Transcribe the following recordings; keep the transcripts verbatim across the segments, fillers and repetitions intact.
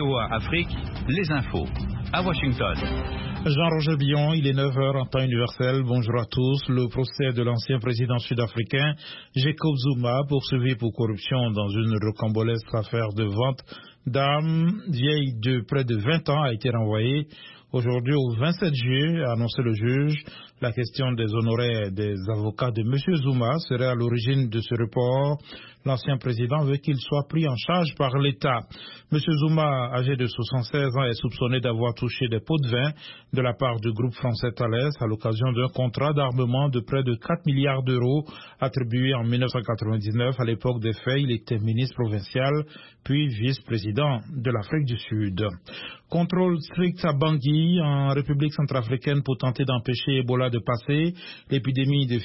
V O A Afrique, les infos. À Washington. Jean-Roger Billon, il est neuf heures en temps universel. Bonjour à tous. Le procès de l'ancien président sud-africain Jacob Zuma, poursuivi pour corruption dans une rocambolesque affaire de vente d'armes vieille de près de vingt ans, a été renvoyé aujourd'hui au vingt-sept juillet, a annoncé le juge. La question des honoraires des avocats de M. Zuma serait à l'origine de ce report. L'ancien président veut qu'il soit pris en charge par l'État. M. Zuma, âgé de soixante-seize ans, est soupçonné d'avoir touché des pots de vin de la part du groupe français Thales à l'occasion d'un contrat d'armement de près de quatre milliards d'euros attribué en mille neuf cent quatre-vingt-dix-neuf. À l'époque des faits, il était ministre provincial puis vice-président de l'Afrique du Sud. Contrôle strict à Bangui, en République centrafricaine, pour tenter d'empêcher Ebola de passer. L'épidémie de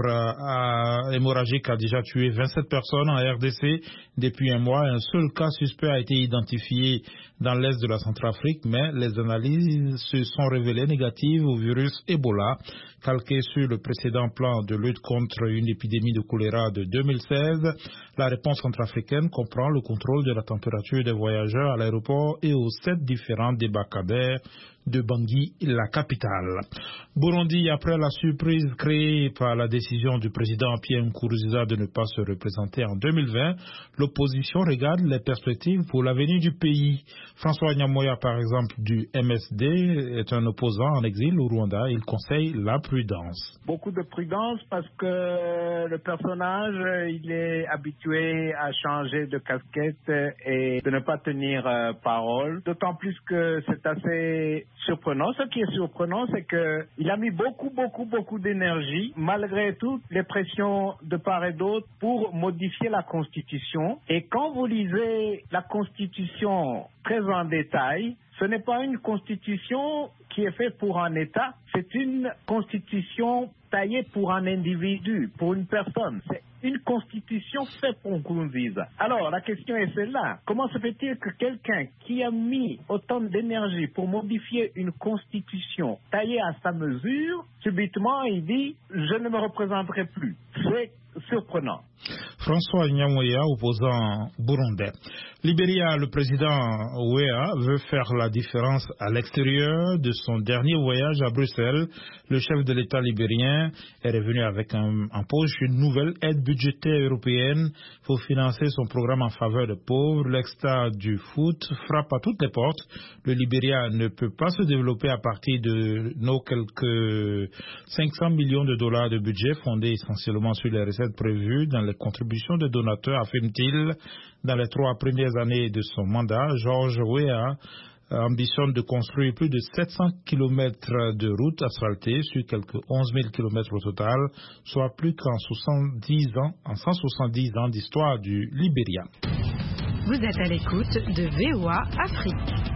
fièvre hémorragique a déjà tué vingt-sept personnes en R D C depuis un mois. Un seul cas suspect a été identifié dans l'est de la Centrafrique, mais les analyses se sont révélées négatives au virus Ebola, calqué sur le précédent plan de lutte contre une épidémie de choléra de deux mille seize. La réponse centrafricaine comprend le contrôle de la température des voyageurs à l'aéroport et aux sept différents débarcadères de Bangui, la capitale. Burundi, après la surprise créée par la décision du président Pierre Nkurunziza de ne pas se représenter en deux mille vingt, l'opposition regarde les perspectives pour l'avenir du pays. François Nyamoya, par exemple, du M S D, est un opposant en exil au Rwanda. Il conseille la prudence. Beaucoup de prudence parce que le personnage, il est habitué à changer de casquette et de ne pas tenir euh, parole. D'autant plus que c'est assez surprenant. Ce qui est surprenant, c'est qu'il a mis beaucoup, beaucoup, beaucoup d'énergie, malgré toutes les pressions de part et d'autre, pour modifier la Constitution. Et quand vous lisez la Constitution très en détail, ce n'est pas une Constitution qui est faite pour un État, c'est une Constitution taillée pour un individu, pour une personne. C'est une constitution faite pour Nkurunziza. Alors, la question est celle-là. Comment se fait-il que quelqu'un qui a mis autant d'énergie pour modifier une constitution taillée à sa mesure, subitement, il dit « je ne me représenterai plus ». C'est surprenant. François Nyamoya, opposant burundais. Libéria, le président Ouéa veut faire la différence à l'extérieur de son dernier voyage à Bruxelles. Le chef de l'État libérien est revenu avec un, en poche une nouvelle aide budgétaire européenne pour financer son programme en faveur des pauvres. L'extra du foot frappe à toutes les portes. Le Libéria ne peut pas se développer à partir de nos quelques cinq cents millions de dollars de budget fondés essentiellement sur les recettes prévues dans les contributions des donateurs, affirme-t-il. Dans les trois premières années de son mandat, George Weah ambitionne de construire plus de sept cents kilomètres de routes asphaltées sur quelques onze mille kilomètres au total, soit plus qu'en soixante-dix ans, en cent soixante-dix ans d'histoire du Libéria. Vous êtes à l'écoute de V O A Afrique.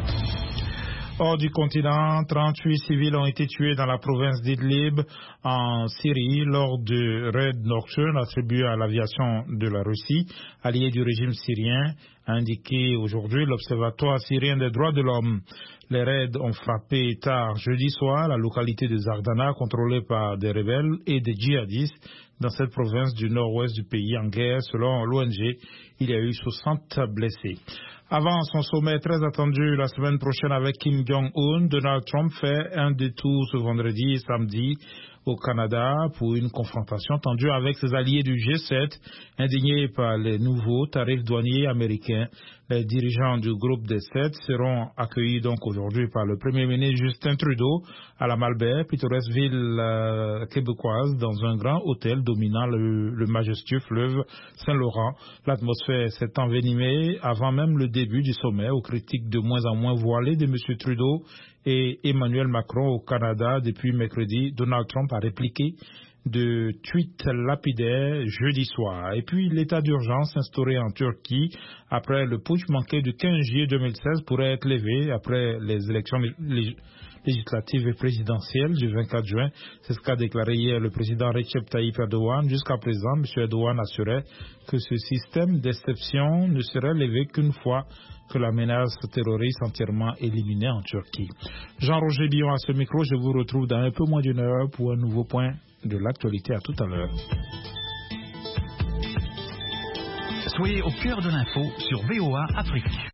Hors du continent, trente-huit civils ont été tués dans la province d'Idlib, en Syrie, lors de raids nocturnes attribués à l'aviation de la Russie, alliée du régime syrien, a indiqué aujourd'hui l'Observatoire syrien des droits de l'homme. Les raids ont frappé tard jeudi soir la localité de Zardana, contrôlée par des rebelles et des djihadistes dans cette province du nord-ouest du pays en guerre. Selon l'O N G, il y a eu soixante blessés. Avant son sommet très attendu la semaine prochaine avec Kim Jong-un, Donald Trump fait un détour ce vendredi et samedi au Canada pour une confrontation tendue avec ses alliés du G sept, indignés par les nouveaux tarifs douaniers américains. Les dirigeants du groupe des sept seront accueillis donc aujourd'hui par le Premier ministre Justin Trudeau à la Malbaie, pittoresque ville euh, québécoise, dans un grand hôtel dominant le, le majestueux fleuve Saint-Laurent. L'atmosphère s'est envenimée avant même le début du sommet, aux critiques de moins en moins voilées de M. Trudeau et Emmanuel Macron au Canada. Depuis mercredi, Donald Trump a répliqué de tweets lapidaires jeudi soir. Et puis l'état d'urgence instauré en Turquie après le putsch manqué du quinze juillet deux mille seize pourrait être levé après les élections législatives et présidentielles du vingt-quatre juin. C'est ce qu'a déclaré hier le président Recep Tayyip Erdogan. Jusqu'à présent, M. Erdogan assurait que ce système d'exception ne serait levé qu'une fois que la menace terroriste entièrement éliminée en Turquie. Jean-Roger Billon à ce micro, je vous retrouve dans un peu moins d'une heure pour un nouveau point de l'actualité. À tout à l'heure. Soyez au cœur de l'info sur V O A Afrique.